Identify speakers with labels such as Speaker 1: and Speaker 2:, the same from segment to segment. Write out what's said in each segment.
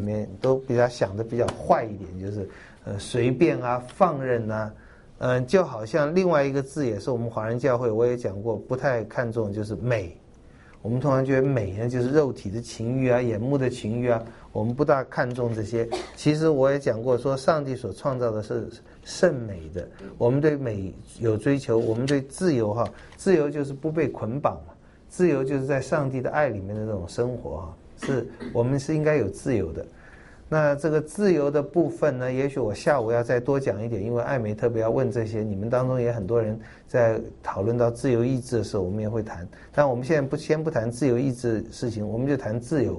Speaker 1: 面都比较想的比较坏一点，就是随便啊、放任啊，就好像另外一个字也是我们华人教会我也讲过，不太看重就是美。我们通常觉得美呢就是肉体的情欲啊、眼目的情欲啊，我们不大看重这些。其实我也讲过，说上帝所创造的是圣美的，我们对美有追求，我们对自由哈，自由就是不被捆绑嘛，自由就是在上帝的爱里面的这种生活哈，是我们是应该有自由的。那这个自由的部分呢，也许我下午要再多讲一点，因为艾美特别要问这些，你们当中也很多人在讨论到自由意志的时候，我们也会谈。但我们现在先不谈自由意志的事情，我们就谈自由。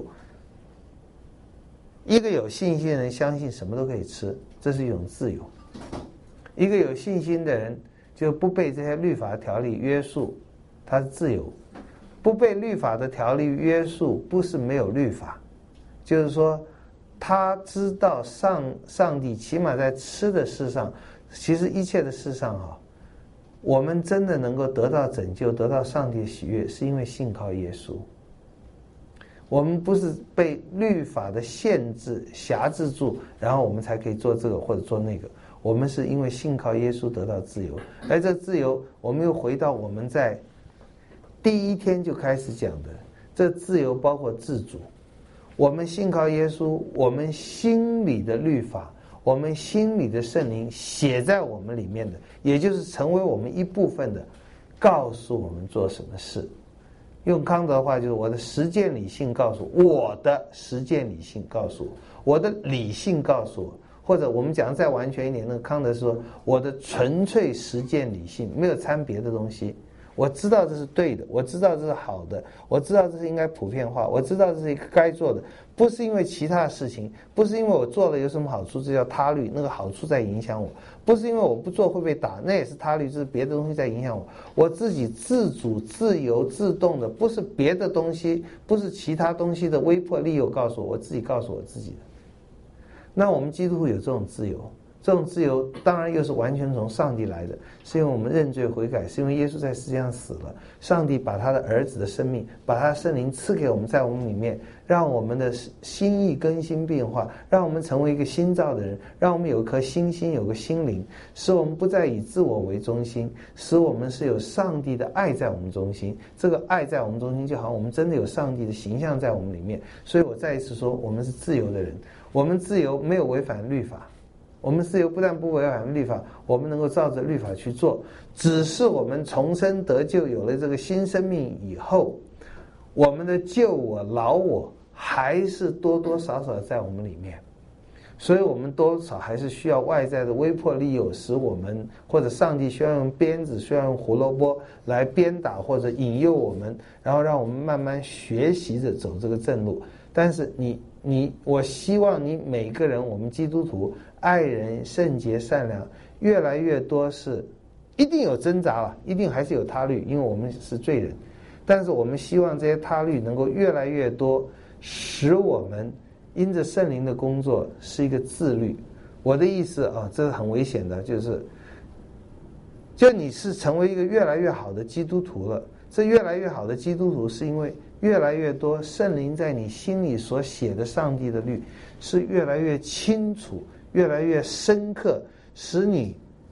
Speaker 1: 一个有信心的人相信什么都可以吃，这是一种自由。一个有信心的人就不被这些律法条例约束，他是自由。不被律法的条例约束，不是没有律法，就是说他知道上帝起码在吃的事上，其实一切的事上啊，我们真的能够得到拯救，得到上帝的喜悦，是因为信靠耶稣。我们不是被律法的限制辖制住，然后我们才可以做这个或者做那个，我们是因为信靠耶稣得到自由。而这自由，我们又回到我们在第一天就开始讲的，这自由包括自主。我们信靠耶稣，我们心里的律法，我们心里的圣灵写在我们里面的，也就是成为我们一部分的，告诉我们做什么事。用康德的话就是我的实践理性告诉我，我的实践理性告诉我，我的理性告诉我，或者我们讲再完全一点，那个康德说我的纯粹实践理性，没有掺别的东西。我知道这是对的，我知道这是好的，我知道这是应该普遍化，我知道这是一个该做的，不是因为其他的事情，不是因为我做了有什么好处，这叫他律，那个好处在影响我，不是因为我不做会被打，那也是他律，这是别的东西在影响我，我自己自主、自由、自动的，不是别的东西，不是其他东西的威迫利诱告诉我，我自己告诉我自己的。那我们基督徒有这种自由。这种自由当然又是完全从上帝来的，是因为我们认罪悔改，是因为耶稣在世界上死了，上帝把他的儿子的生命，把他的圣灵赐给我们，在我们里面，让我们的心意更新变化，让我们成为一个新造的人，让我们有一颗新心，有个心灵，使我们不再以自我为中心，使我们是有上帝的爱在我们中心。这个爱在我们中心，就好像我们真的有上帝的形象在我们里面。所以我再一次说，我们是自由的人，我们自由没有违反律法。我们自由不但不违反律法，我们能够照着律法去做，只是我们重生得救，有了这个新生命以后，我们的旧我、老我还是多多少少在我们里面，所以我们多少还是需要外在的威迫利诱，使我们或者上帝需要用鞭子，需要用胡萝卜来鞭打或者引诱我们，然后让我们慢慢学习着走这个正路。但是我希望你每个人，我们基督徒爱人、圣洁、善良，越来越多是一定有挣扎了，一定还是有他律，因为我们是罪人。但是我们希望这些他律能够越来越多，使我们因着圣灵的工作是一个自律。我的意思啊，这是很危险的，就你是成为一个越来越好的基督徒了。这越来越好的基督徒是因为越来越多圣灵在你心里所写的上帝的律是越来越清楚，越来越深刻，使你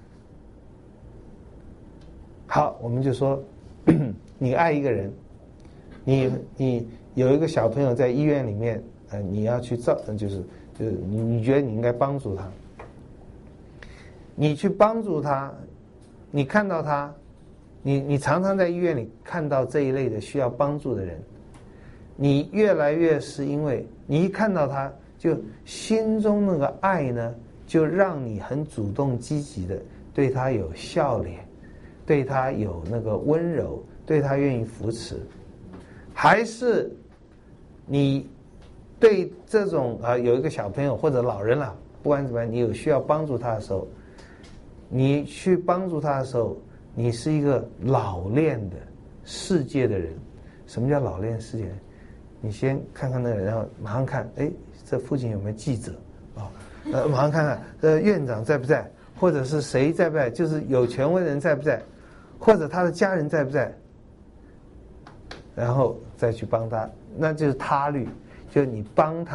Speaker 1: 好。我们就说你爱一个人，你有一个小朋友在医院里面，你要去就是你觉得你应该帮助他，你去帮助他，你看到他，你常常在医院里看到这一类的需要帮助的人，你越来越是因为你一看到他，就心中那个爱呢，就让你很主动积极的对他有笑脸，对他有那个温柔，对他愿意扶持。还是你对这种有一个小朋友或者老人了，不管怎么样，你有需要帮助他的时候，你去帮助他的时候，你是一个老练的世界的人。什么叫老练世界人？你先看看那个人，然后马上看，这附近有没有记者啊？马上看看院长在不在，或者是谁在不在，就是有权威的人在不在，或者他的家人在不在，然后再去帮他，那就是他律，就是你帮他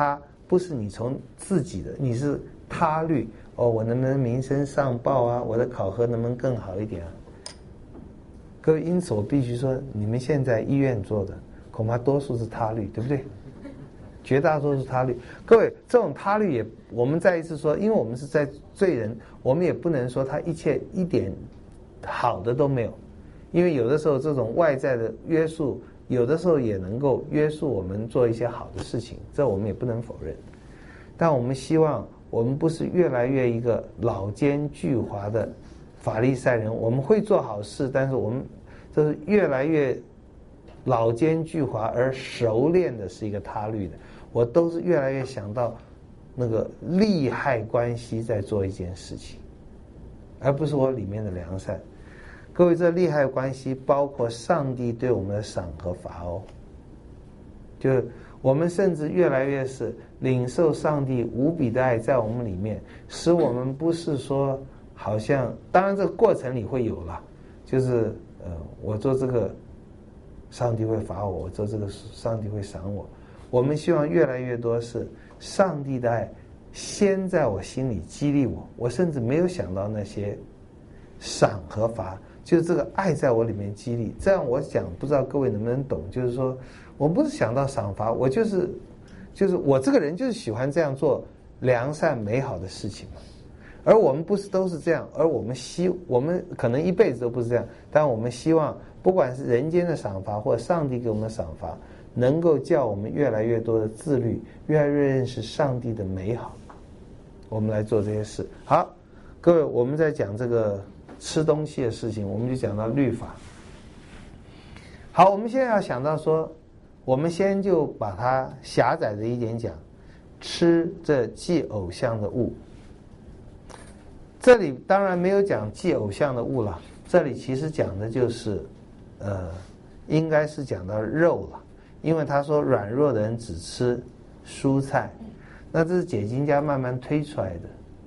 Speaker 1: 不是你从自己的，你是他律。我能不能名声上报啊？我的考核能不能更好一点啊？各位，因此我必须说，你们现在医院做的恐怕多数是他律，对不对？绝大多数他律。各位，这种他律也，我们再一次说，因为我们是在罪人，我们也不能说他一切一点好的都没有，因为有的时候这种外在的约束，有的时候也能够约束我们做一些好的事情，这我们也不能否认。但我们希望我们不是越来越一个老奸巨猾的法利赛人，我们会做好事，但是我们就是越来越老奸巨猾而熟练的是一个他律的，我都是越来越想到那个利害关系在做一件事情，而不是我里面的良善。各位，这利害关系包括上帝对我们的赏和罚哦，就是我们甚至越来越是领受上帝无比的爱在我们里面，使我们不是说好像，当然这个过程里会有了，就是我做这个上帝会罚我，我做这个上帝会赏我。我们希望越来越多是上帝的爱先在我心里激励我，我甚至没有想到那些赏和罚，就是这个爱在我里面激励。这样我讲，不知道各位能不能懂，就是说我不是想到赏罚，我就是我这个人就是喜欢这样做良善美好的事情嘛。而我们不是都是这样，而我们可能一辈子都不是这样，但我们希望不管是人间的赏罚或者上帝给我们的赏罚，能够叫我们越来越多的自律，越来越认识上帝的美好，我们来做这些事。好，各位，我们在讲这个吃东西的事情，我们就讲到律法。好，我们现在要想到说，我们先就把它狭窄的一点讲，吃这祭偶像的物。这里当然没有讲祭偶像的物了，这里其实讲的就是应该是讲到肉了，因为他说软弱的人只吃蔬菜，那这是解经家慢慢推出来的，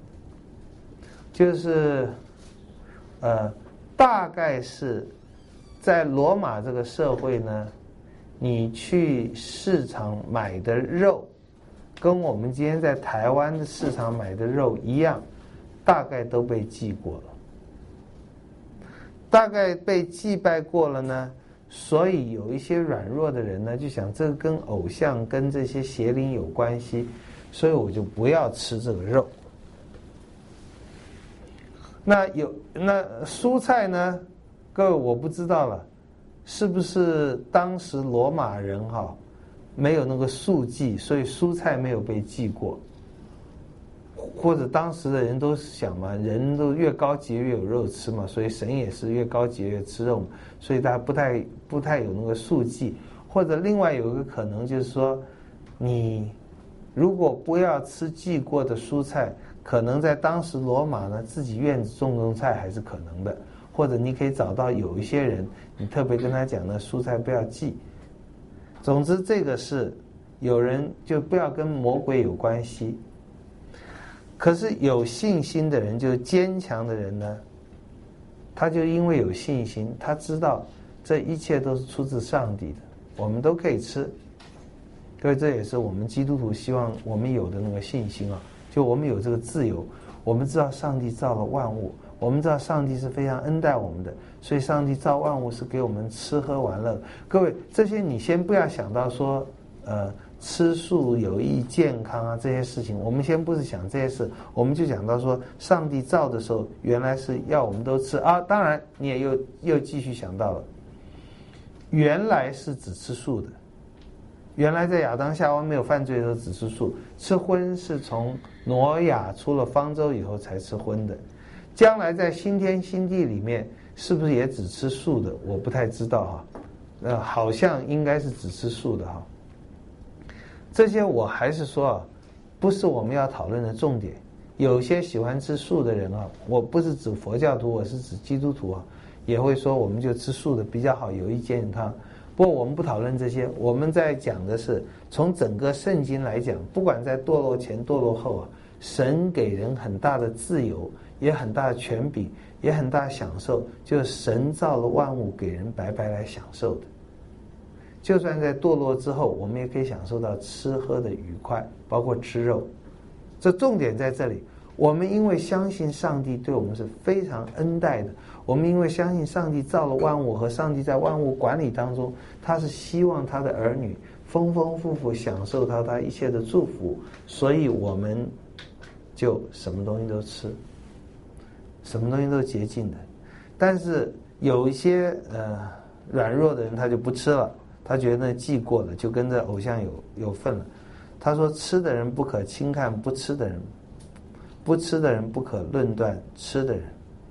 Speaker 1: 就是大概是在罗马这个社会呢，你去市场买的肉跟我们今天在台湾的市场买的肉一样，大概都被祭过了，大概被祭拜过了呢，所以有一些软弱的人呢就想这个跟偶像跟这些邪灵有关系，所以我就不要吃这个肉。那蔬菜呢，各位我不知道了，是不是当时罗马人没有那个素祭，所以蔬菜没有被祭过，或者当时的人都想嘛，人都越高级越有肉吃嘛，所以神也是越高级越吃肉嘛，所以大家不太有那个素祭。或者另外有一个可能就是说，你如果不要吃祭过的蔬菜，可能在当时罗马呢自己院子种菜还是可能的，或者你可以找到有一些人，你特别跟他讲呢，蔬菜不要祭。总之这个是有人就不要跟魔鬼有关系。可是有信心的人，就是坚强的人呢，他就因为有信心，他知道这一切都是出自上帝的，我们都可以吃。各位，这也是我们基督徒希望我们有的那个信心啊，就我们有这个自由，我们知道上帝造了万物，我们知道上帝是非常恩待我们的，所以上帝造万物是给我们吃喝玩乐。各位，这些你先不要想到说吃素有益健康啊这些事情，我们先不是想这些事，我们就讲到说上帝造的时候原来是要我们都吃啊。当然你也又继续想到了，原来是只吃素的，原来在亚当夏娃没有犯罪的时候只吃素，吃荤是从挪亚出了方舟以后才吃荤的，将来在新天新地里面是不是也只吃素的，我不太知道好像应该是只吃素的这些我还是说不是我们要讨论的重点。有些喜欢吃素的人我不是指佛教徒，我是指基督徒也会说我们就吃素的比较好，有益健康。不过我们不讨论这些，我们在讲的是从整个圣经来讲，不管在堕落前堕落后神给人很大的自由，也很大的权柄，也很大的享受，就是神造了万物给人白白来享受的。 就算在堕落之后，我们也可以享受到吃喝的愉快，包括吃肉。这重点在这里。我们因为相信上帝对我们是非常恩待的，我们因为相信上帝造了万物，和上帝在万物管理当中，他是希望他的儿女丰丰富富享受到他一切的祝福，所以我们就什么东西都吃，什么东西都洁净的。但是有一些软弱的人，他就不吃了，他觉得那祭过了，就跟着偶像有份了。他说，吃的人不可轻看不吃的人，不吃的人不可论断吃的人。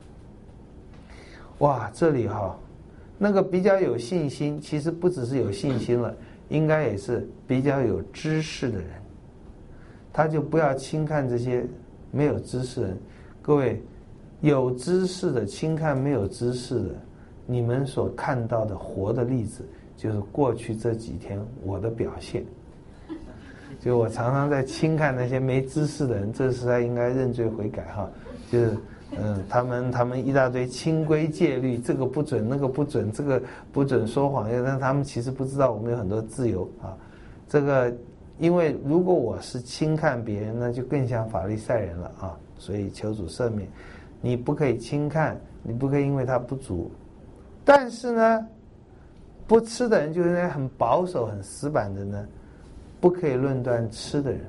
Speaker 1: 哇，这里那个比较有信心，其实不只是有信心了，应该也是比较有知识的人，他就不要轻看这些没有知识的人。各位，有知识的轻看没有知识的，你们所看到的活的例子，就是过去这几天我的表现。就我常常在轻看那些没知识的人，这时代应该认罪悔改就是他们一大堆清规戒律，这个不准那个不准，这个不准说谎，但他们其实不知道我们有很多自由这个因为如果我是轻看别人，那就更像法利赛人了所以求主赦免。你不可以轻看，你不可以因为他不足。但是呢，不吃的人就是那很保守很死板的呢，不可以论断吃的人。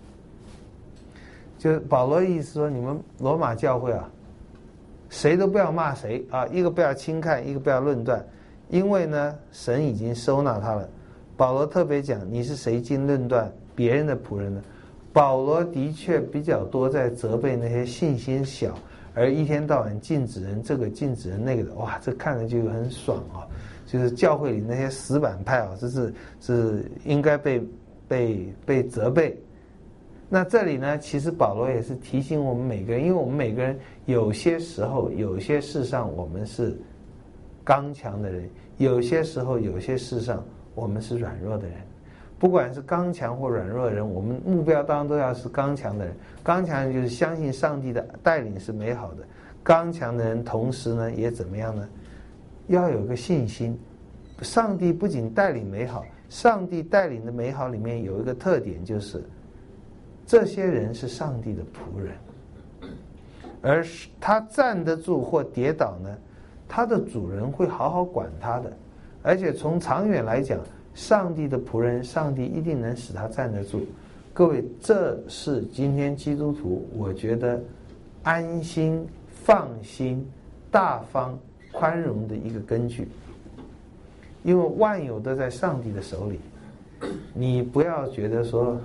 Speaker 1: 就保罗的意思说，你们罗马教会谁都不要骂谁一个不要轻看，一个不要论断，因为呢，神已经收纳他了。保罗特别讲，你是谁经论断别人的仆人呢？保罗的确比较多在责备那些信心小，而一天到晚禁止人这个禁止人那个的。哇，这看着就很爽就是教会里那些死板派这是应该被责备。那这里呢，其实保罗也是提醒我们每个人，因为我们每个人有些时候有些事上我们是刚强的人，有些时候有些事上我们是软弱的人。不管是刚强或软弱的人，我们目标当然都要是刚强的人。刚强的人就是相信上帝的带领是美好的，刚强的人同时呢也怎么样呢？要有个信心。上帝不仅带领美好，上帝带领的美好里面有一个特点，就是这些人是上帝的仆人，而他站得住或跌倒呢，他的主人会好好管他的。而且从长远来讲，上帝的仆人，上帝一定能使他站得住。各位，这是今天基督徒我觉得安心、放心、大方、宽容的一个根据。因为万有都在上帝的手里，你不要觉得说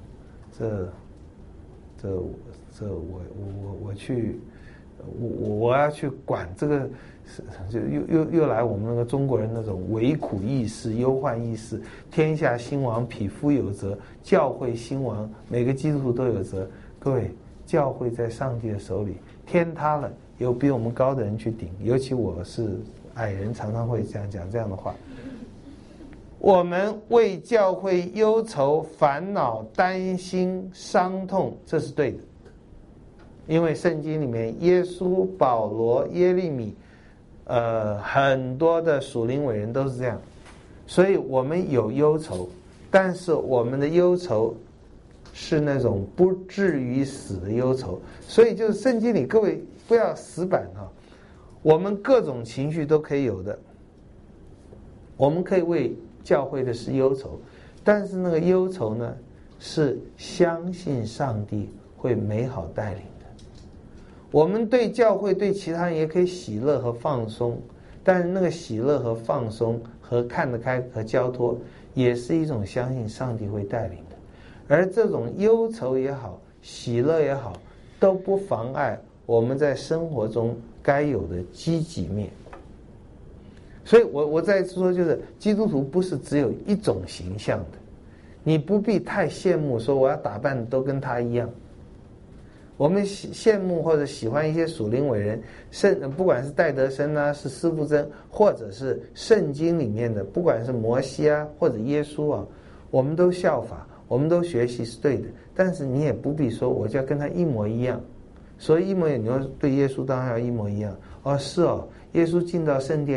Speaker 1: 我要去管这个，就又来我们那个中国人那种为苦役士、忧患役士，天下兴亡，匹夫有责；教会兴亡，每个基督徒都有责。各位，教会在上帝的手里，天塌了，有比我们高的人去顶。尤其我是矮人，常常会讲这样的话。我们为教会忧愁、烦恼、担心、伤痛，这是对的。因为圣经里面，耶稣、保罗、耶利米，很多的属灵伟人都是这样。所以我们有忧愁，但是我们的忧愁是那种不至于死的忧愁。所以就是圣经里，各位不要死板我们各种情绪都可以有的。我们可以为教会的事忧愁，但是那个忧愁呢，是相信上帝会美好带领的。我们对教会对其他人也可以喜乐和放松，但是那个喜乐和放松和看得开和交托，也是一种相信上帝会带领的。而这种忧愁也好，喜乐也好，都不妨碍我们在生活中该有的积极面。所以我再说，就是基督徒不是只有一种形象的，你不必太羡慕说我要打扮都跟他一样。我们羡慕或者喜欢一些属灵伟人，不管是戴德生是司布真，或者是圣经里面的，不管是摩西或者耶稣我们都效法，我们都学习是对的。但是你也不必说我就要跟他一模一样。所以一模一样，你要对耶稣当然要一模一样。是耶稣进到圣殿里，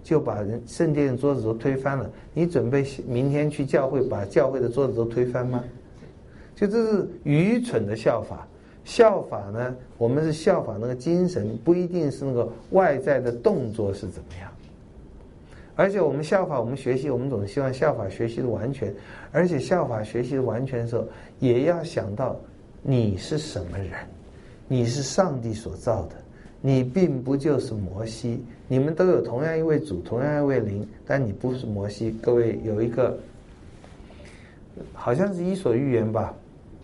Speaker 1: 就把圣殿的桌子都推翻了。你准备明天去教会把教会的桌子都推翻吗？就这是愚蠢的效法。效法呢，我们是效法那个精神，不一定是那个外在的动作是怎么样。而且我们效法，我们学习，我们总希望效法学习的完全，而且效法学习的完全的时候，也要想到你是什么人，你是上帝所造的，你并不就是摩西，你们都有同样一位主，同样一位灵，但你不是摩西。各位有一个，好像是伊索寓言吧，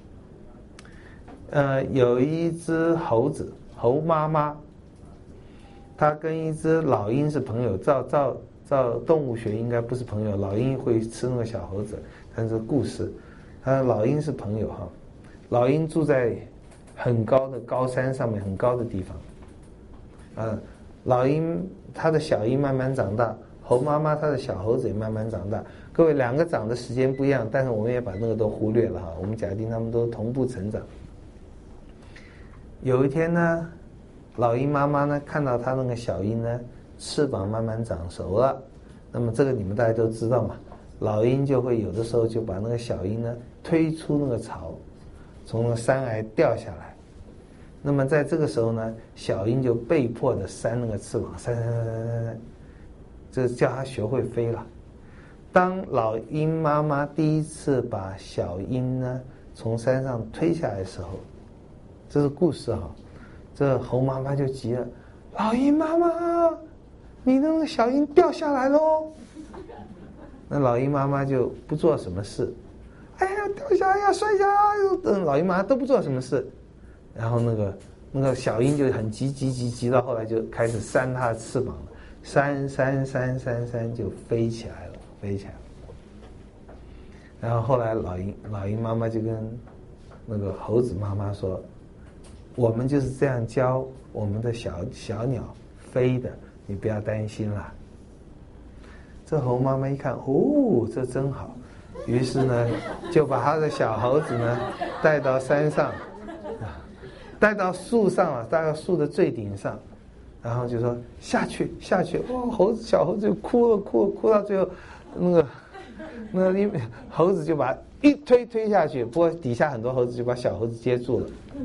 Speaker 1: 有一只猴子，猴妈妈，它跟一只老鹰是朋友，照动物学应该不是朋友，老鹰会吃那个小猴子，但是故事，老鹰是朋友哈。老鹰住在很高的高山上面，很高的地方，老鹰它的小鹰慢慢长大，猴妈妈它的小猴子也慢慢长大。各位，两个长的时间不一样，但是我们也把那个都忽略了哈，我们假定他们都同步成长。有一天呢，老鹰妈妈呢看到它那个小鹰呢翅膀慢慢长熟了，那么这个你们大家都知道嘛，老鹰就会有的时候就把那个小鹰呢推出那个巢，从那个山崖掉下来。那么在这个时候呢，小鹰就被迫的扇那个翅膀，扇，这叫它学会飞了。当老鹰妈妈第一次把小鹰呢从山上推下来的时候，这是故事哈，这猴妈妈就急了，老鹰妈妈，你那个小鹰掉下来喽。那老鹰妈妈就不做什么事，哎呀，掉下来呀，摔下来，老鹰妈妈都不做什么事。然后那个小鹰就很急到后来就开始扇它的翅膀了，扇就飞起来了。然后后来老鹰妈妈就跟那个猴子妈妈说，我们就是这样教我们的小鸟飞的，你不要担心啦。这猴妈妈一看，哦，这真好，于是呢就把他的小猴子呢带到山上，带到树上了，带到树的最顶上，然后就说下去，哦，小猴子就哭到最后，那猴子就把一推下去，不过底下很多猴子就把小猴子接住了，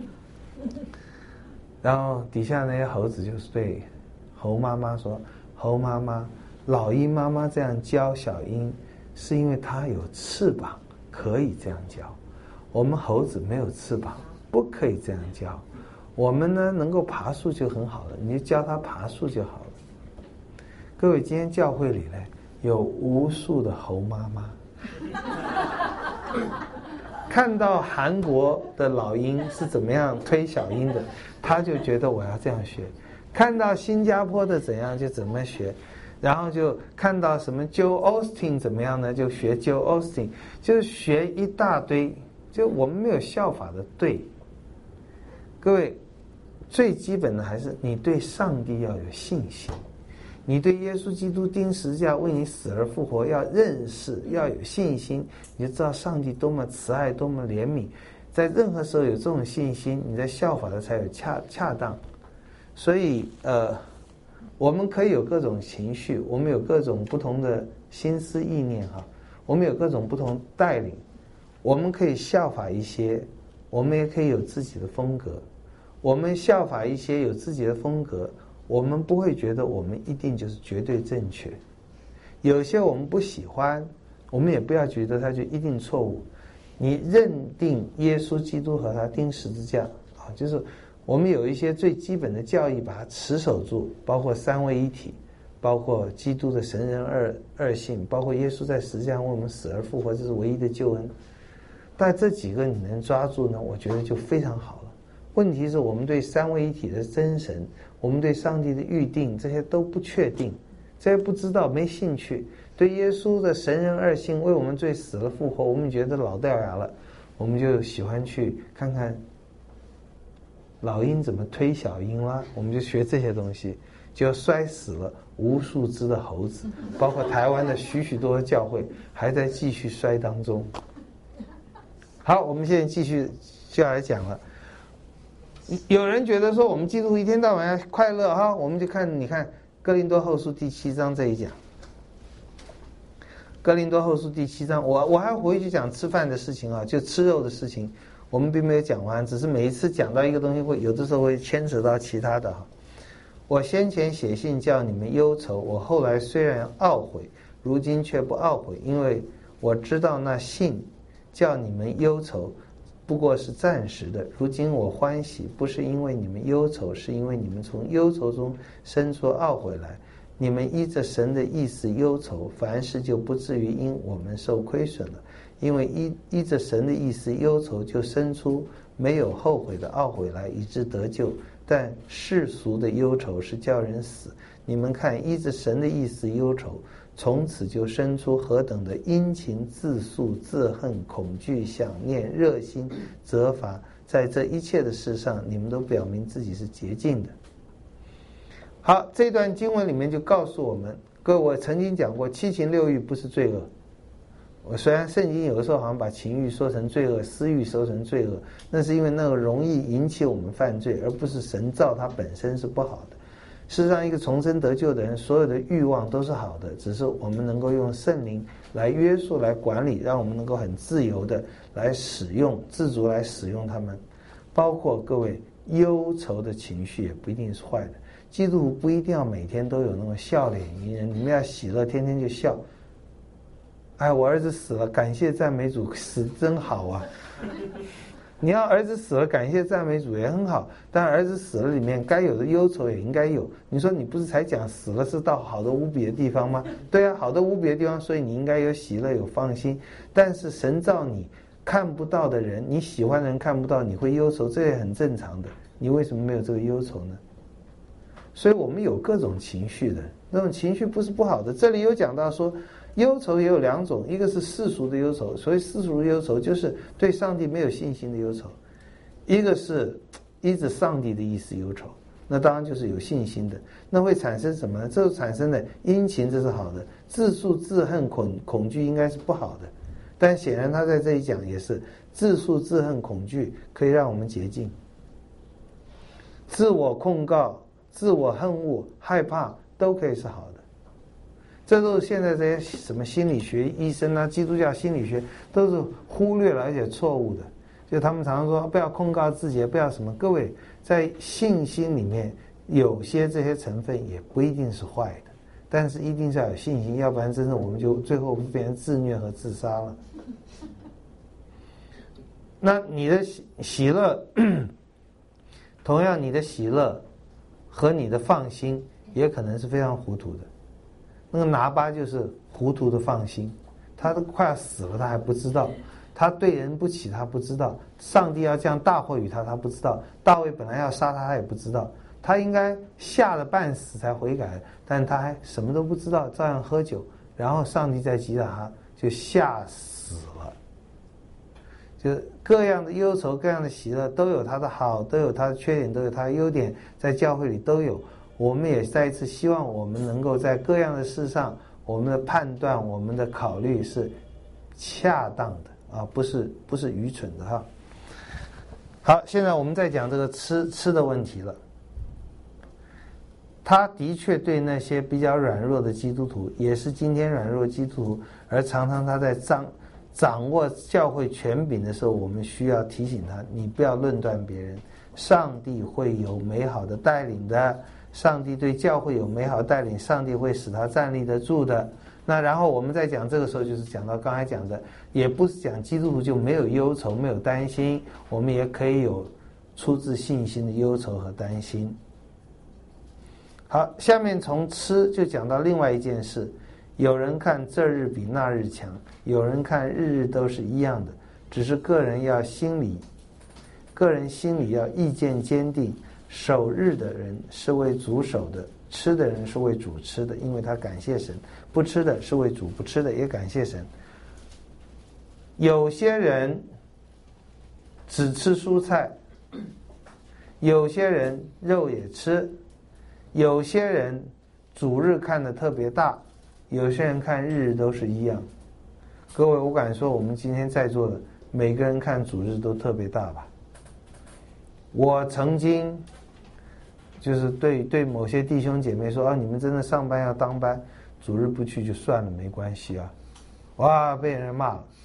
Speaker 1: 然后底下那些猴子就是对猴妈妈说，猴妈妈，老鹰妈妈这样教小鹰，是因为它有翅膀，可以这样教。我们猴子没有翅膀，不可以这样教。我们呢能够爬树就很好了，你就教它爬树就好了。各位，今天教会里呢有无数的猴妈妈，看到韩国的老鹰是怎么样推小鹰的，他就觉得我要这样学；看到新加坡的怎样就怎么学，然后就看到什么 Joel Osteen 怎么样呢，就学 Joel Osteen， 就是学一大堆，就我们没有效法的对。各位，最基本的还是你对上帝要有信心，你对耶稣基督钉十字架为你死而复活要认识，要有信心，你就知道上帝多么慈爱，多么怜悯。在任何时候有这种信心，你在效法的才有恰当。所以我们可以有各种情绪，我们有各种不同的心思意念哈，我们有各种不同带领，我们可以效法一些，我们也可以有自己的风格。我们效法一些有自己的风格，我们不会觉得我们一定就是绝对正确。有些我们不喜欢，我们也不要觉得它就一定错误。你认定耶稣基督和他钉十字架啊，就是我们有一些最基本的教义，把它持守住，包括三位一体，包括基督的神人二性，包括耶稣在十字架上为我们死而复活，这是唯一的救恩。但这几个你能抓住呢，我觉得就非常好了。问题是我们对三位一体的真神，我们对上帝的预定，这些都不确定，这些不知道，没兴趣。对耶稣的神人二性为我们罪死了复活，我们觉得老掉牙了，我们就喜欢去看看老鹰怎么推小鹰啦，我们就学这些东西，就摔死了无数只的猴子，包括台湾的许多的教会还在继续摔当中。好，我们现在继续就要来讲了。有人觉得说我们基督徒一天到晚要快乐哈，我们就看，你看哥林多后书第7章这一讲。哥林多后书第7章，我还回去讲吃饭的事情啊，就吃肉的事情，我们并没有讲完，只是每一次讲到一个东西会有的时候会牵扯到其他的哈。我先前写信叫你们忧愁，我后来虽然懊悔，如今却不懊悔，因为我知道那信叫你们忧愁不过是暂时的，如今我欢喜，不是因为你们忧愁，是因为你们从忧愁中生出懊悔来。你们依着神的意思忧愁，凡事就不至于因我们受亏损了。因为依着神的意思忧愁，就生出没有后悔的懊悔来，以致得救。但世俗的忧愁是叫人死。你们看，依着神的意思忧愁，从此就生出何等的殷勤、自诉、自恨、恐惧、想念、热心、责罚。在这一切的事上，你们都表明自己是洁净的。好，这段经文里面就告诉我们，各位，我曾经讲过，七情六欲不是罪恶。我虽然圣经有的时候好像把情欲说成罪恶，私欲说成罪恶，那是因为那个容易引起我们犯罪，而不是神造它本身是不好的。事实上，一个重生得救的人，所有的欲望都是好的，只是我们能够用圣灵来约束、来管理，让我们能够很自由的来使用、自主来使用它们。包括各位忧愁的情绪也不一定是坏的。基督徒不一定要每天都有那种笑脸迎人，你们要喜乐，天天就笑。哎，我儿子死了，感谢赞美主，死真好啊！你要儿子死了，感谢赞美主也很好，但儿子死了里面该有的忧愁也应该有。你说你不是才讲死了是到好的无比的地方吗？对啊，好的无比的地方，所以你应该有喜乐，有放心。但是神造你看不到的人，你喜欢的人看不到，你会忧愁，这也很正常的。你为什么没有这个忧愁呢？所以我们有各种情绪的，那种情绪不是不好的。这里有讲到说，忧愁也有两种，一个是世俗的忧愁，所谓世俗的忧愁就是对上帝没有信心的忧愁；一个是依着上帝的意思忧愁，那当然就是有信心的。那会产生什么呢？这产生的殷勤，这是好的；自诉、自恨、恐惧应该是不好的。但显然他在这里讲也是自诉、自恨、恐惧可以让我们洁净，自我控告、自我恨恶、害怕都可以是好的。这都是现在这些什么心理学医生啊、基督教心理学都是忽略了而且错误的。就他们常常说不要控告自己，不要什么。各位，在信心里面有些这些成分也不一定是坏的，但是一定是要有信心，要不然真的我们就最后变成自虐和自杀了。那你的喜乐同样你的喜乐和你的放心也可能是非常糊涂的。那个拿巴就是糊涂的放心，他都快要死了他还不知道，他对人不起他不知道，上帝要降大祸于他他不知道，大卫本来要杀他他也不知道，他应该吓得半死才悔改，但他还什么都不知道，照样喝酒，然后上帝再击打他就吓死了。就是各样的忧愁各样的喜乐都有它的好，都有它的缺点，都有它的优点，在教会里都有。我们也再一次希望我们能够在各样的事上，我们的判断我们的考虑是恰当的啊，不是愚蠢的哈。好，现在我们再讲这个吃的问题了。他的确对那些比较软弱的基督徒，也是今天软弱基督徒，而常常他在掌握教会权柄的时候，我们需要提醒他，你不要论断别人，上帝会有美好的带领的，上帝对教会有美好的带领，上帝会使他站立得住的。那然后我们再讲，这个时候就是讲到刚才讲的，也不是讲基督徒就没有忧愁没有担心，我们也可以有出自信心的忧愁和担心。好，下面从吃就讲到另外一件事，有人看这日比那日强，有人看日日都是一样的，只是个人心里要意见坚定，守日的人是为主守的，吃的人是为主吃的，因为他感谢神，不吃的是为主不吃的，也感谢神。有些人只吃蔬菜，有些人肉也吃，有些人主日看得特别大，有些人看日日都是一样。各位，我敢说我们今天在座的每个人看主日都特别大吧。我曾经就是对某些弟兄姐妹说啊，你们真的上班要当班，主日不去就算了，没关系啊，哇，被人骂了。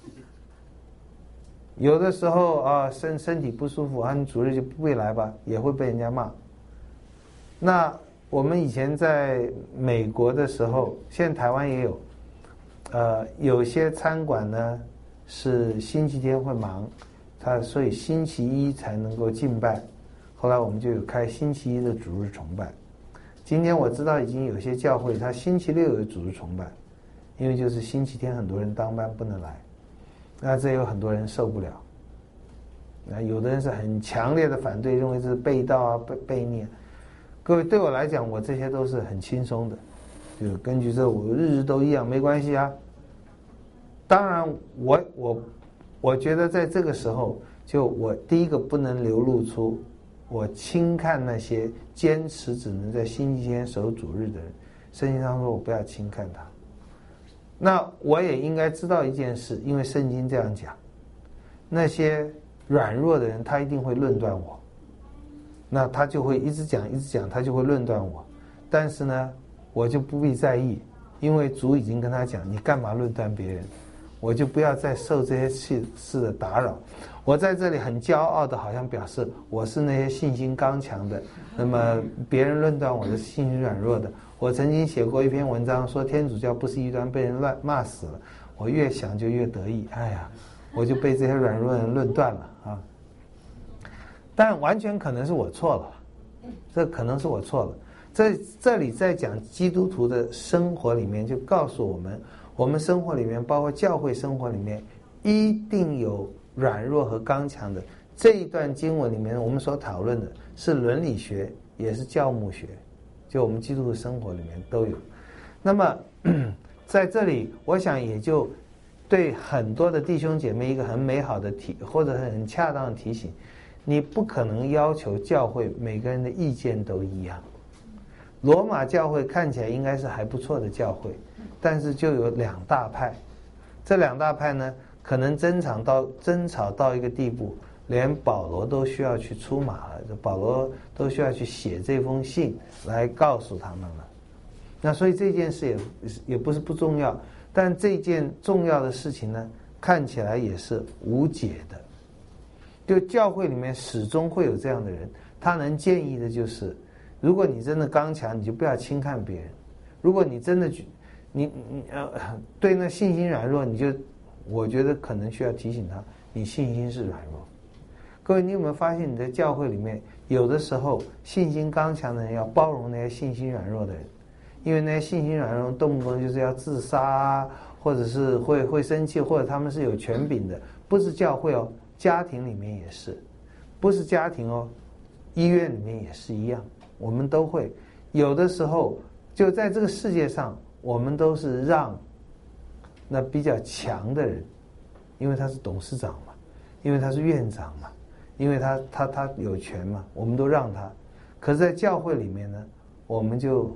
Speaker 1: 有的时候啊，身体不舒服啊，你主日就不会来吧，也会被人家骂。那我们以前在美国的时候，现在台湾也有，有些餐馆呢是星期天会忙，所以星期一才能够敬拜。后来我们就有开星期一的主日崇拜。今天我知道已经有些教会他星期六有主日崇拜，因为就是星期天很多人当班不能来。那这有很多人受不了，那有的人是很强烈的反对，认为这是背道啊、悖逆。各位，对我来讲，我这些都是很轻松的，就根据这我日日都一样，没关系啊。当然我觉得在这个时候，就我第一个不能流露出我轻看那些坚持只能在星期天守主日的人。圣经上说我不要轻看他。那我也应该知道一件事，因为圣经这样讲，那些软弱的人他一定会论断我，那他就会一直讲，他就会论断我。但是呢，我就不必在意，因为主已经跟他讲，你干嘛论断别人？我就不要再受这些事的打扰。我在这里很骄傲的，好像表示我是那些信心刚强的，那么别人论断我的信心软弱的。我曾经写过一篇文章，说天主教不是异端，被人骂死了。我越想就越得意，哎呀，我就被这些软弱人论断了啊！但完全可能是我错了，这可能是我错了。这里在讲基督徒的生活里面，就告诉我们，我们生活里面，包括教会生活里面，一定有软弱和刚强的。这一段经文里面，我们所讨论的是伦理学，也是教牧学。就我们基督徒生活里面都有。那么在这里我想也就对很多的弟兄姐妹一个很美好的或者很恰当的提醒，你不可能要求教会每个人的意见都一样。罗马教会看起来应该是还不错的教会，但是就有两大派，这两大派呢可能争吵到一个地步，连保罗都需要去出马了，保罗都需要去写这封信来告诉他们了。那所以这件事也不是不重要，但这件重要的事情呢，看起来也是无解的。就教会里面始终会有这样的人，他能建议的就是，如果你真的刚强，你就不要轻看别人；如果你真的对那信心软弱，我觉得可能需要提醒他，你信心是软弱。各位，你有没有发现你在教会里面，有的时候信心刚强的人要包容那些信心软弱的人，因为那些信心软弱动不动就是要自杀啊，或者是会生气，或者他们是有权柄的，不是教会哦，家庭里面也是，不是家庭哦，医院里面也是一样，我们都会有的时候就在这个世界上，我们都是让那比较强的人，因为他是董事长嘛，因为他是院长嘛，因为他有权嘛，我们都让他。可是在教会里面呢，我们就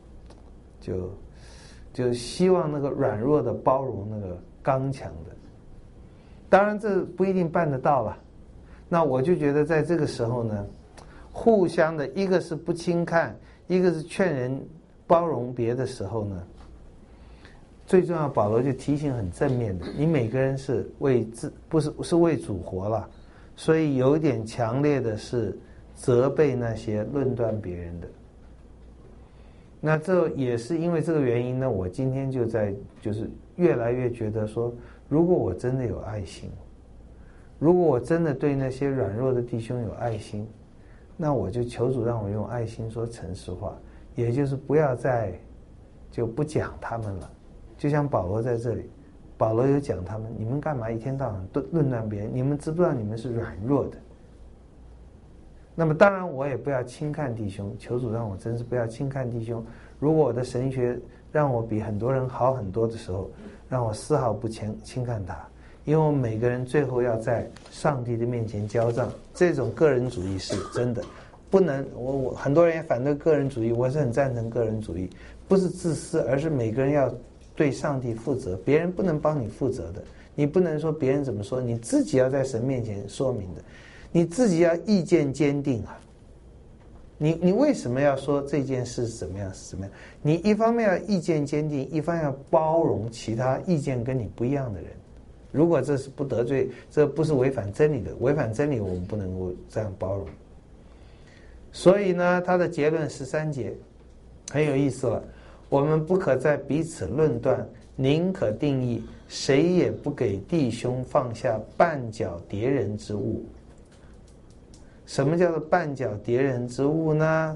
Speaker 1: 希望那个软弱的包容那个刚强的。当然这不一定办得到了。那我就觉得在这个时候呢，互相的，一个是不轻看，一个是劝人包容别的时候呢，最重要，保罗就提醒很正面的，你每个人是是为主活了，所以有一点强烈的是责备那些论断别人的。那这也是因为这个原因呢，我今天就是越来越觉得说，如果我真的有爱心，如果我真的对那些软弱的弟兄有爱心，那我就求主让我用爱心说诚实话，也就是不要再就不讲他们了。就像保罗在这里，保罗有讲他们，你们干嘛一天到晚论断别人？你们知不知道你们是软弱的？那么当然我也不要轻看弟兄，求主让我真是不要轻看弟兄。如果我的神学让我比很多人好很多的时候，让我丝毫不轻看他，因为我们每个人最后要在上帝的面前交账。这种个人主义是真的不能，我很多人也反对个人主义，我是很赞成个人主义，不是自私，而是每个人要对上帝负责，别人不能帮你负责的。你不能说别人怎么说，你自己要在神面前说明的，你自己要意见坚定啊。 你为什么要说这件事是怎么样是怎么样？你一方面要意见坚定，一方面要包容其他意见跟你不一样的人。如果这是不得罪，这不是违反真理的，违反真理我们不能够这样包容。所以呢，他的结论13节很有意思了。我们不可在彼此论断，宁可定义，谁也不给弟兄放下绊脚跌人之物。什么叫做绊脚跌人之物呢？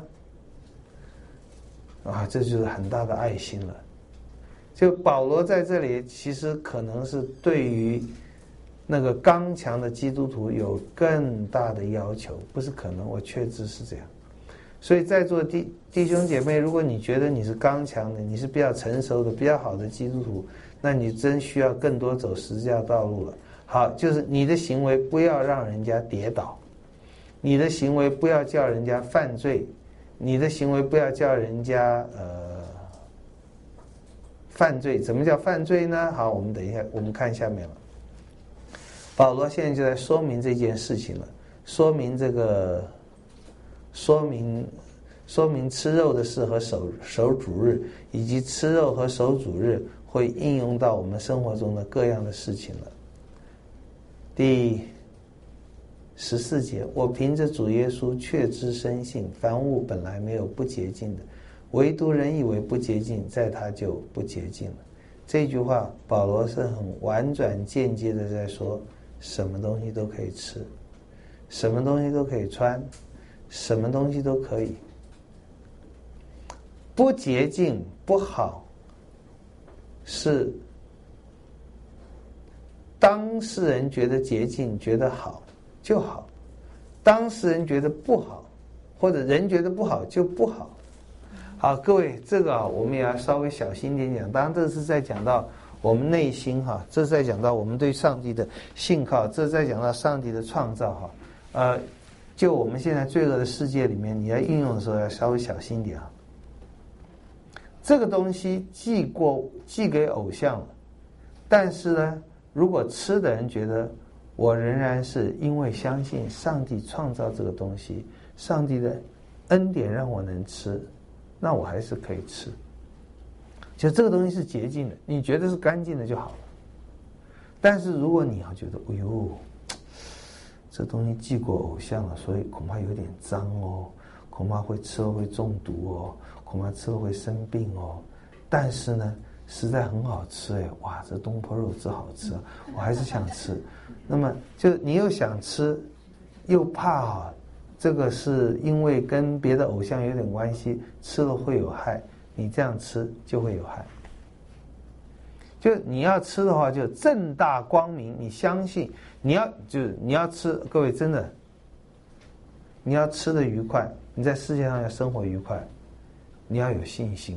Speaker 1: 这就是很大的爱心了。就保罗在这里其实可能是对于那个刚强的基督徒有更大的要求，不是可能，我确知是这样。所以在座弟兄姐妹，如果你觉得你是刚强的，你是比较成熟的、比较好的基督徒，那你真需要更多走十字架道路了。好，就是你的行为不要让人家跌倒，你的行为不要叫人家犯罪，你的行为不要叫人家犯罪。怎么叫犯罪呢？好，我们等一下，我们看下面了。保罗现在就在说明这件事情了，说明吃肉的事和守主日，以及吃肉和守主日会应用到我们生活中的各样的事情了。第14节，我凭着主耶稣确知深信，凡物本来没有不洁净的，唯独人以为不洁净，在他就不洁净了。这句话保罗是很婉转间接的在说，什么东西都可以吃，什么东西都可以穿，什么东西都可以。不洁净不好，是当事人觉得洁净觉得好就好，当事人觉得不好，或者人觉得不好就不好。好，各位，这个我们也要稍微小心点讲。当然，这是在讲到我们内心这是在讲到我们对上帝的信靠，这是在讲到上帝的创造就我们现在罪恶的世界里面，你要应用的时候要稍微小心点这个东西寄给偶像了，但是呢，如果吃的人觉得我仍然是因为相信上帝创造这个东西，上帝的恩典让我能吃，那我还是可以吃。就这个东西是洁净的，你觉得是干净的就好了。但是如果你要觉得哎呦，这东西寄过偶像了，所以恐怕有点脏恐怕会吃了会中毒恐怕吃了会生病但是呢实在很好吃哇，这东坡肉真好吃我还是想吃。那么就你又想吃又怕这个是因为跟别的偶像有点关系，吃了会有害，你这样吃就会有害。就你要吃的话就正大光明，你相信你要吃，各位真的你要吃得愉快，你在世界上要生活愉快，你要有信心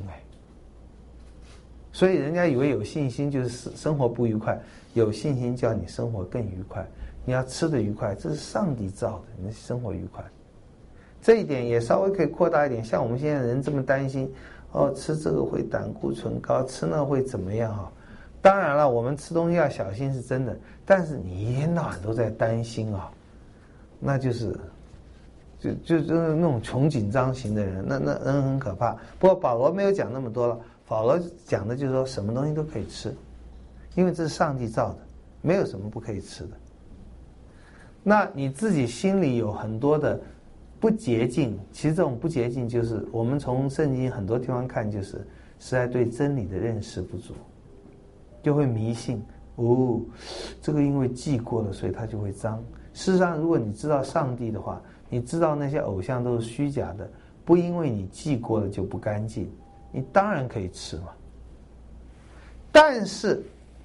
Speaker 1: 所以人家以为有信心就是生活不愉快，有信心叫你生活更愉快。你要吃得愉快，这是上帝造的，你的生活愉快。这一点也稍微可以扩大一点，像我们现在人这么担心吃这个会胆固醇高，吃那会怎么样当然了，我们吃东西要小心是真的，但是你一天到晚都在担心那就是那种穷紧张型的人，那人很可怕。不过保罗没有讲那么多了，保罗讲的就是说什么东西都可以吃，因为这是上帝造的，没有什么不可以吃的。那你自己心里有很多的不洁净，其实这种不洁净就是我们从圣经很多地方看，就是实在对真理的认识不足，就会迷信这个因为祭过了所以它就会脏。事实上如果你知道上帝的话，你知道那些偶像都是虚假的，不因为你祭过了就不干净，你当然可以吃嘛。但是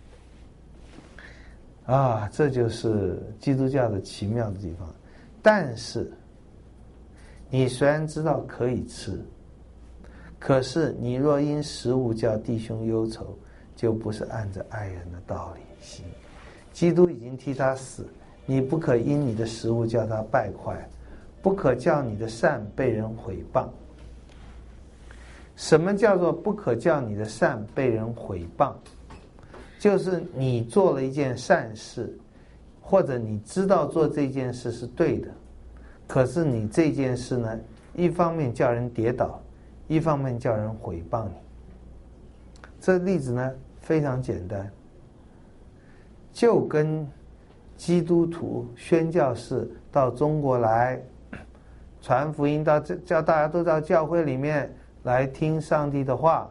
Speaker 1: 这就是基督教的奇妙的地方。但是你虽然知道可以吃，可是你若因食物叫弟兄忧愁，就不是按着爱人的道理行。基督已经替他死，你不可因你的食物叫他败坏，不可叫你的善被人毁谤。什么叫做不可叫你的善被人毁谤？就是你做了一件善事，或者你知道做这件事是对的，可是你这件事呢一方面叫人跌倒，一方面叫人毁谤你。这例子呢非常简单，就跟基督徒宣教士到中国来传福音，叫大家都到教会里面来听上帝的话，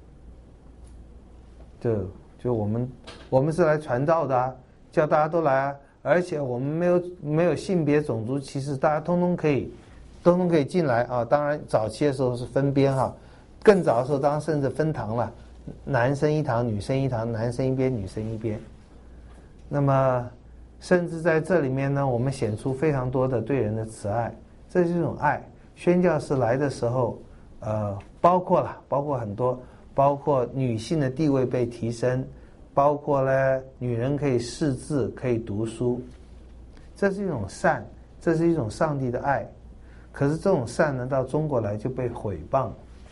Speaker 1: 就我们是来传道的啊，叫大家都来啊，而且我们没有性别种族歧视，大家通通可以进来啊。当然早期的时候是分编哈，更早的时候当然甚至分堂了，男生一堂，女生一堂，男生一边，女生一边。那么甚至在这里面呢，我们显出非常多的对人的慈爱，这是一种爱。宣教士来的时候，包括很多，包括女性的地位被提升，包括呢女人可以识字，可以读书，这是一种善，这是一种上帝的爱。可是这种善呢，到中国来就被毁谤。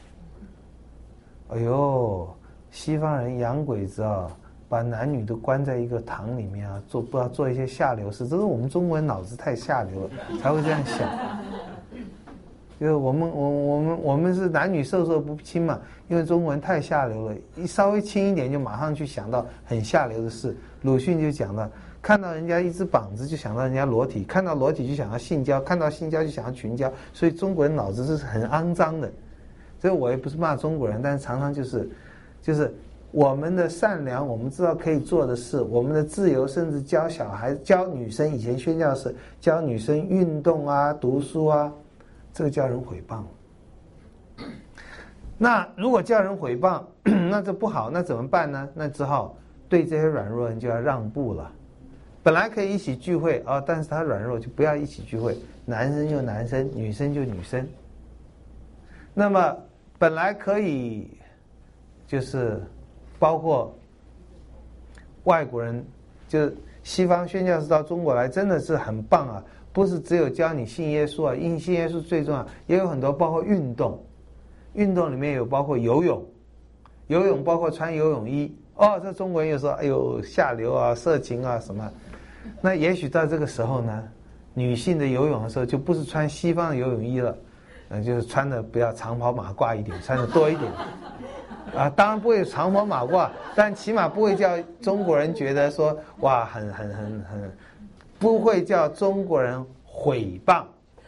Speaker 1: 哎呦，西方人洋鬼子啊，把男女都关在一个堂里面啊，不知道做一些下流事，这是我们中国人脑子太下流了，才会这样想。就是我们是男女授受不亲嘛，因为中国人太下流了，一稍微轻一点就马上去想到很下流的事。鲁迅就讲了，看到人家一只膀子就想到人家裸体，看到裸体就想要性交，看到性交就想要群交，所以中国人脑子是很肮脏的。所以我也不是骂中国人，但是常常就是我们的善良，我们知道可以做的事，我们的自由，甚至教小孩、教女生，以前宣教士教女生运动啊、读书啊，这个叫人毁谤。那如果叫人毁谤，那这不好，那怎么办呢？那只好对这些软弱人就要让步了。本来可以一起聚会啊，但是他软弱就不要一起聚会，男生就男生，女生就女生。那么本来可以就是包括外国人，就是西方宣教士到中国来真的是很棒啊，不是只有教你信耶稣啊，信耶稣最重要，也有很多包括运动，运动里面有包括游泳，游泳包括穿游泳衣哦，这中国人有说哎呦下流啊、色情啊什么，那也许到这个时候呢，女性的游泳的时候就不是穿西方的游泳衣了，就是穿的不要长袍马褂一点，穿的多一点。啊，当然不会长袍马褂，但起码不会叫中国人觉得说哇，很，不会叫中国人毁谤。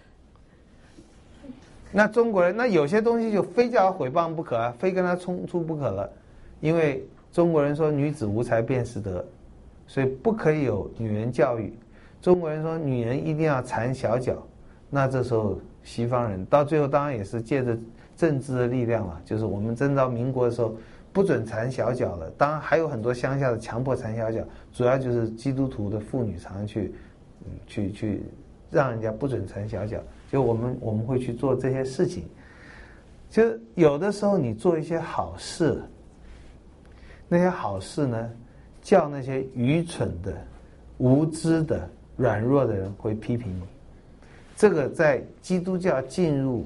Speaker 1: 那中国人那有些东西就非叫他毁谤不可啊，非跟他冲突不可了，因为中国人说女子无才便是德，所以不可以有女人教育。中国人说女人一定要缠小脚，那这时候西方人到最后当然也是借着政治的力量了，就是我们真到民国的时候不准缠小脚了，当然还有很多乡下的强迫缠小脚，主要就是基督徒的妇女常常去让人家不准缠小脚，就我们会去做这些事情。就有的时候你做一些好事，那些好事呢叫那些愚蠢的、无知的、软弱的人会批评你。这个在基督教进入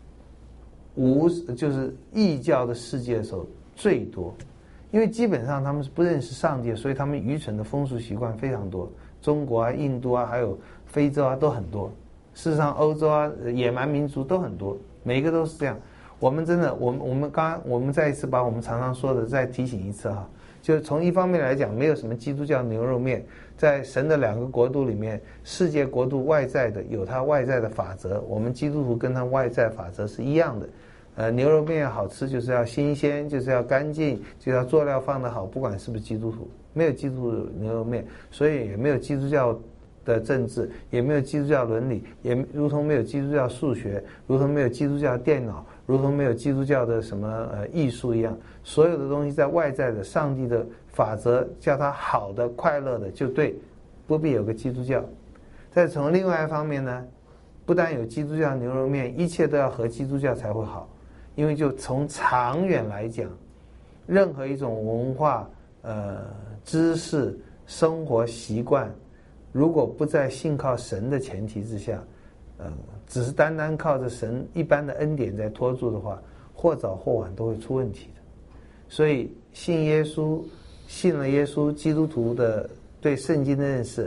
Speaker 1: 就是异教的世界的时候最多，因为基本上他们是不认识上帝，所以他们愚蠢的风俗习惯非常多，中国啊、印度啊还有非洲啊都很多，事实上欧洲啊野蛮民族都很多，每一个都是这样。我们真的我们再一次把我们常常说的再提醒一次哈，就是从一方面来讲，没有什么基督教牛肉面，在神的两个国度里面，世界国度外在的有它外在的法则，我们基督徒跟它外在法则是一样的。牛肉面要好吃，就是要新鲜，就是要干净，就要佐料放得好，不管是不是基督徒，没有基督徒牛肉面，所以也没有基督教的政治，也没有基督教伦理，也如同没有基督教数学，如同没有基督教电脑，如同没有基督教的什么艺术一样，所有的东西在外在的上帝的法则叫它好的快乐的就对，不必有个基督教。再从另外一方面呢，不但有基督教牛肉面，一切都要合基督教才会好，因为就从长远来讲，任何一种文化、知识、生活习惯，如果不在信靠神的前提之下，只是单单靠着神一般的恩典在托住的话，或早或晚都会出问题的。所以信了耶稣，基督徒的对圣经的认识，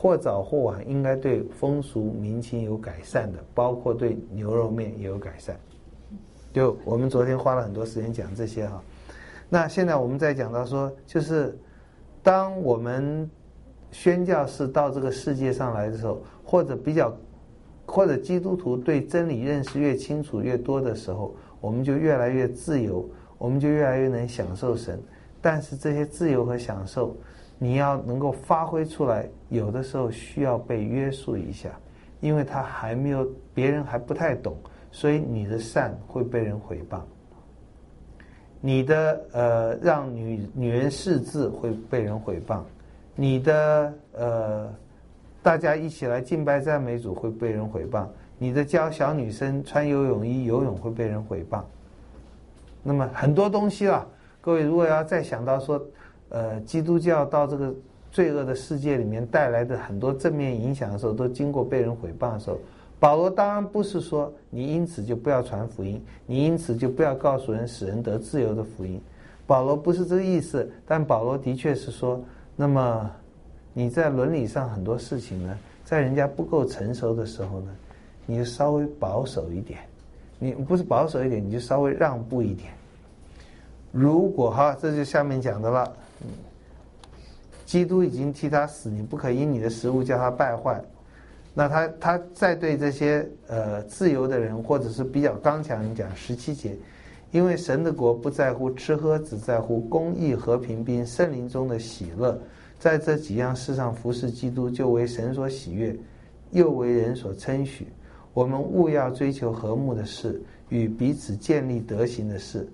Speaker 1: 或早或晚应该对风俗民情有改善的，包括对牛肉面也有改善。就我们昨天花了很多时间讲这些哈。那现在我们再讲到说，就是当我们宣教士到这个世界上来的时候，或者基督徒对真理认识越清楚越多的时候，我们就越来越自由，我们就越来越能享受神。但是这些自由和享受，你要能够发挥出来，有的时候需要被约束一下，因为他还没有，别人还不太懂，所以你的善会被人毁谤，你的让女人识字会被人毁谤，你的大家一起来敬拜赞美主会被人毁谤，你的教小女生穿游泳衣游泳会被人毁谤。那么很多东西啦，各位如果要再想到说基督教到这个罪恶的世界里面带来的很多正面影响的时候，都经过被人毁谤的时候，保罗当然不是说你因此就不要传福音，你因此就不要告诉人使人得自由的福音，保罗不是这个意思。但保罗的确是说，那么你在伦理上很多事情呢，在人家不够成熟的时候呢，你就稍微保守一点，你不是保守一点，你就稍微让步一点。如果哈，这就下面讲的了，基督已经替他死，你不可因你的食物叫他败坏。那他再对这些自由的人或者是比较刚强人讲17节，因为神的国不在乎吃喝，只在乎公义、和平并圣灵中的喜乐。在这几样事上服侍基督，就为神所喜悦，又为人所称许。我们务要追求和睦的事，与彼此建立德行的事。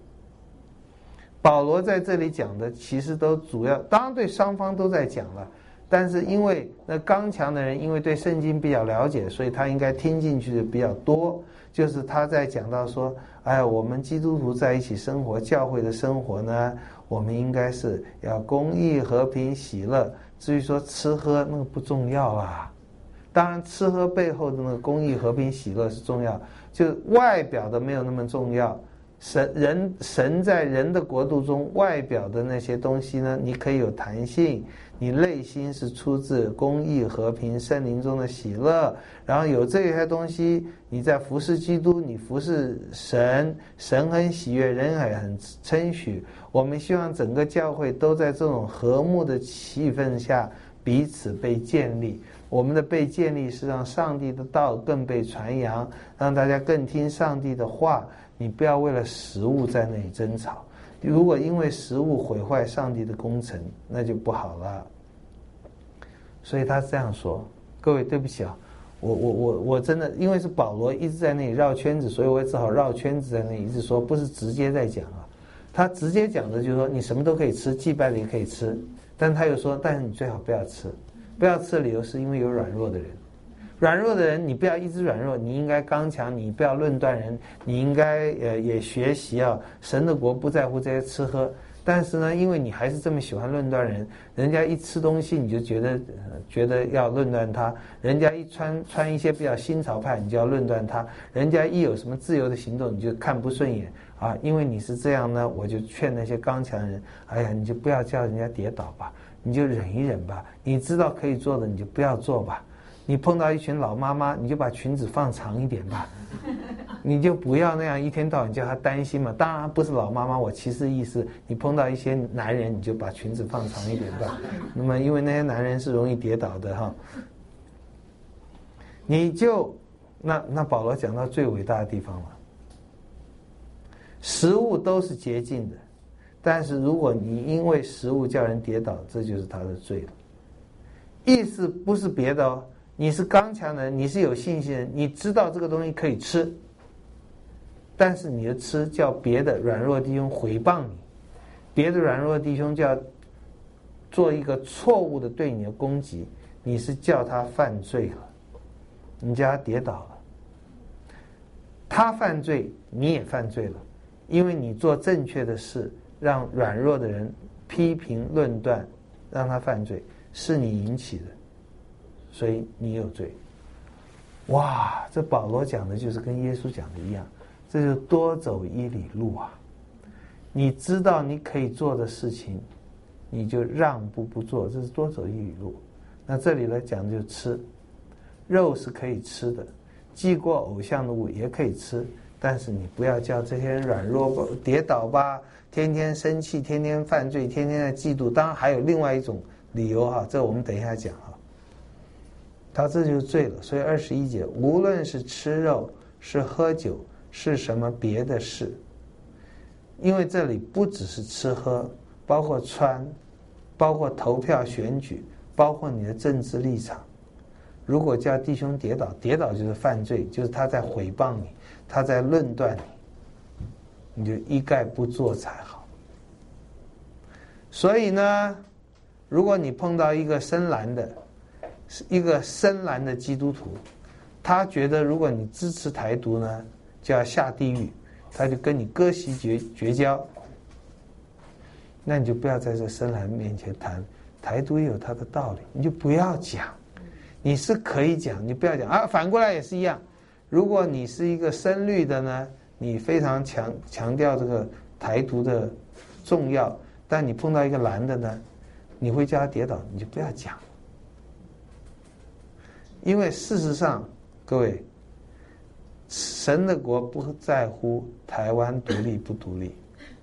Speaker 1: 保罗在这里讲的其实都主要，当然对双方都在讲了，但是因为那刚强的人因为对圣经比较了解，所以他应该听进去的比较多。就是他在讲到说，哎，我们基督徒在一起生活，教会的生活呢，我们应该是要公义、和平、喜乐。至于说吃喝，那个不重要啦。当然吃喝背后的那个公义、和平、喜乐是重要，就外表的没有那么重要。神在人的国度中，外表的那些东西呢，你可以有弹性，你内心是出自公义、和平、圣灵中的喜乐，然后有这些东西，你在服侍基督，你服侍神，神很喜悦，人也很称许。我们希望整个教会都在这种和睦的气氛下彼此被建立。我们的被建立是让上帝的道更被传扬，让大家更听上帝的话。你不要为了食物在那里争吵，如果因为食物毁坏上帝的工程，那就不好了。所以他这样说，各位对不起啊，我真的因为是保罗一直在那里绕圈子，所以我也只好绕圈子在那里一直说，不是直接在讲啊。他直接讲的就是说你什么都可以吃，祭拜的也可以吃，但他又说，但是你最好不要吃，不要吃的理由是因为有软弱的人。软弱的人，你不要一直软弱，你应该刚强，你不要论断人，你应该也学习啊。神的国不在乎这些吃喝，但是呢，因为你还是这么喜欢论断人，人家一吃东西你就觉得要论断他，人家一穿一些比较新潮派，你就要论断他，人家一有什么自由的行动，你就看不顺眼啊。因为你是这样呢，我就劝那些刚强人，哎呀，你就不要叫人家跌倒吧，你就忍一忍吧，你知道可以做的你就不要做吧。你碰到一群老妈妈，你就把裙子放长一点吧，你就不要那样一天到晚叫她担心嘛。当然不是老妈妈，我其实意思，你碰到一些男人，你就把裙子放长一点吧。那么因为那些男人是容易跌倒的哈，你就那保罗讲到最伟大的地方了，食物都是洁净的，但是如果你因为食物叫人跌倒，这就是他的罪了。意思不是别的哦。你是刚强的人，你是有信心的人，你知道这个东西可以吃，但是你的吃叫别的软弱弟兄毁谤你，别的软弱弟兄就要做一个错误的对你的攻击，你是叫他犯罪了，你叫他跌倒了，他犯罪你也犯罪了，因为你做正确的事，让软弱的人批评论断，让他犯罪，是你引起的，所以你有罪。哇，这保罗讲的就是跟耶稣讲的一样，这就多走一里路啊。你知道你可以做的事情，你就让步不做，这是多走一里路。 那这里呢讲的就是吃，肉是可以吃的，祭过偶像的物也可以吃，但是你不要叫这些人软弱吧、跌倒吧，天天生气，天天犯罪，天天在嫉妒。当然还有另外一种理由哈，这我们等一下讲哈。他这就是罪了。所以21节，无论是吃肉，是喝酒，是什么别的事，因为这里不只是吃喝，包括穿，包括投票选举，包括你的政治立场。如果叫弟兄跌倒，跌倒就是犯罪，就是他在毁谤你，他在论断你，你就一概不做才好。所以呢，如果你碰到一个深蓝的基督徒，他觉得如果你支持台独呢，就要下地狱，他就跟你割席绝交。那你就不要在这深蓝面前谈台独也有它的道理，你就不要讲。你是可以讲，你不要讲啊。反过来也是一样，如果你是一个深绿的呢，你非常强调这个台独的重要，但你碰到一个蓝的呢，你会叫他跌倒，你就不要讲。因为事实上，各位，神的国不在乎台湾独立不独立。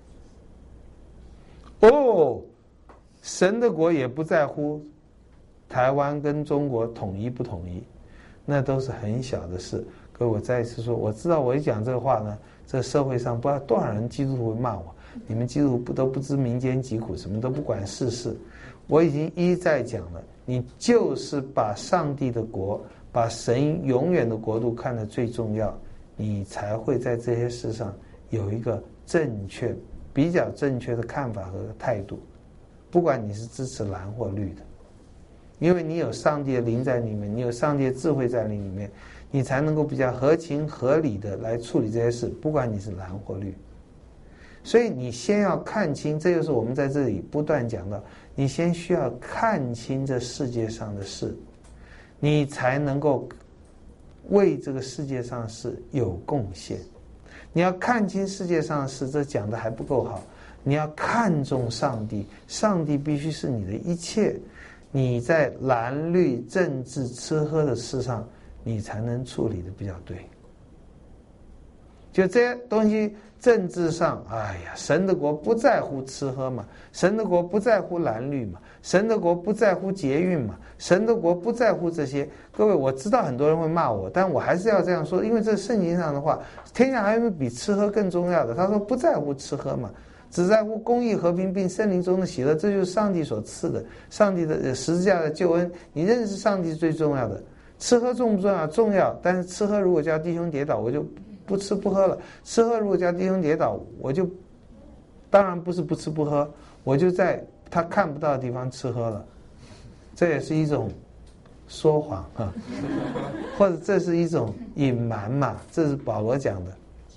Speaker 1: 哦，神的国也不在乎台湾跟中国统一不统一，那都是很小的事。各位，我再一次说，我知道我一讲这个话呢，这社会上不知道多少人基督徒会骂我，你们基督徒都不知民间疾苦，什么都不管世事。我已经一再讲了，你就是把上帝的国，把神永远的国度看得最重要，你才会在这些事上有一个比较正确的看法和态度，不管你是支持蓝或绿的，因为你有上帝的灵在里面，你有上帝的智慧在里面，你才能够比较合情合理的来处理这些事，不管你是蓝或绿。所以你先要看清，这就是我们在这里不断讲到，你先需要看清这世界上的事，你才能够为这个世界上的事有贡献。你要看清世界上的事，这讲的还不够好。你要看重上帝，上帝必须是你的一切。你在蓝绿政治吃喝的事上，你才能处理的比较对。就这些东西，政治上，哎呀，神的国不在乎吃喝嘛，神的国不在乎蓝绿嘛，神的国不在乎捷运嘛，神的国不在乎这些。各位，我知道很多人会骂我，但我还是要这样说，因为这圣经上的话，天下还有没有比吃喝更重要的？他说不在乎吃喝嘛，只在乎公义、和平并圣灵中的喜乐，这就是上帝所赐的，上帝的十字架的救恩。你认识上帝是最重要的。吃喝重不重要？重要。但是吃喝如果叫弟兄跌倒，我就不吃不喝了。吃喝如果叫弟兄跌倒，我就当然不是不吃不喝，我就在他看不到的地方吃喝了。这也是一种说谎啊，或者这是一种隐瞒嘛，这是保罗讲的。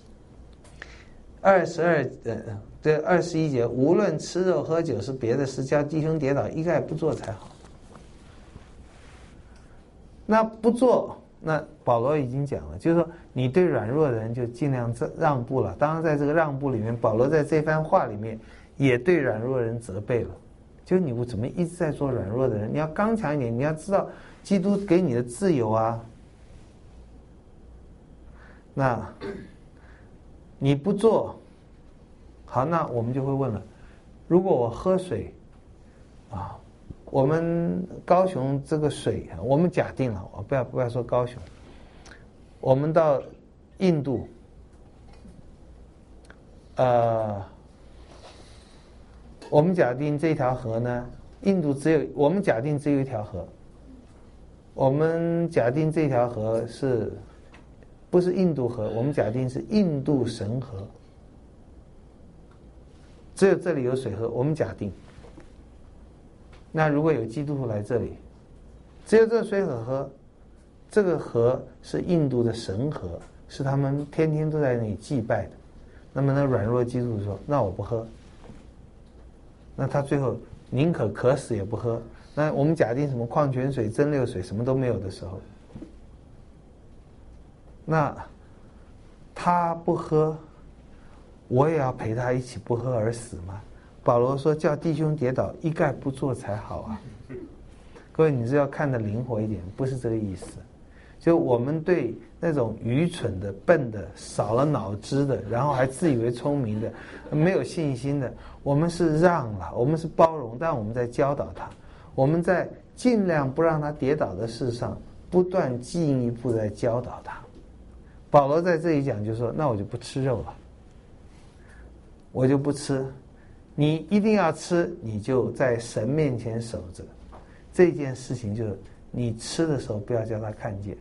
Speaker 1: 这21节，无论吃肉喝酒是别的事，叫弟兄跌倒，一概不做才好。那不做，那保罗已经讲了，就是说你对软弱的人就尽量让步了。当然在这个让步里面，保罗在这番话里面也对软弱人责备了，就你怎么一直在做软弱的人，你要刚强一点，你要知道基督给你的自由啊。那你不做好，那我们就会问了，如果我喝水啊，我们高雄这个水，我们假定了，我不要说高雄，我们到印度，我们假定这条河呢，印度我们假定只有一条河，我们假定这条河不是印度河，我们假定是印度神河，只有这里有水喝，我们假定。那如果有基督徒来这里，只有这个水可喝，这个河是印度的神河，是他们天天都在那里祭拜的。那么那软弱基督徒说，那我不喝，那他最后宁可渴死也不喝。那我们假定什么矿泉水、蒸馏水什么都没有的时候，那他不喝，我也要陪他一起不喝而死吗？保罗说叫弟兄跌倒，一概不做才好啊。 各位，你是要看得灵活一点，不是这个意思。就我们对那种愚蠢的、笨的、少了脑汁的，然后还自以为聪明的、没有信心的，我们是让了，我们是包容，但我们在教导他，我们在尽量不让他跌倒的事上，不断进一步在教导他。保罗在这里讲，就说：“那我就不吃肉了，我就不吃。你一定要吃，你就在神面前守着。这件事情就是你吃的时候，不要叫他看见。”